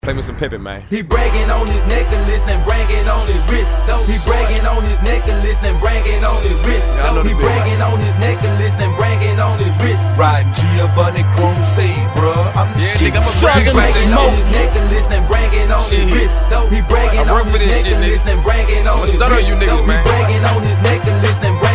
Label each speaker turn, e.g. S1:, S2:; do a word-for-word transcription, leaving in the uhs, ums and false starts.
S1: Play me some Pippin, man.
S2: He bragging on his necklace and bragging on his wrist. He bragging on his necklace and bragging on his wrist. He bragging on his necklace and bragging on his wrist.
S3: Riding Giovanni Chrome say, bruh, I'm the
S1: Yeah,
S3: shit.
S1: nigga, I'ma brag
S2: He
S1: about this
S2: bragging on
S1: smoke.
S2: his necklace and bragging on his
S1: Shit.
S2: wrist. He bragging
S1: I work
S2: on
S1: for
S2: his
S1: this shit,
S2: necklace
S1: nigga.
S2: and bragging on
S1: I'ma
S2: his
S1: stun on
S2: wrist.
S1: you niggas, man.
S2: He bragging on his necklace and bragging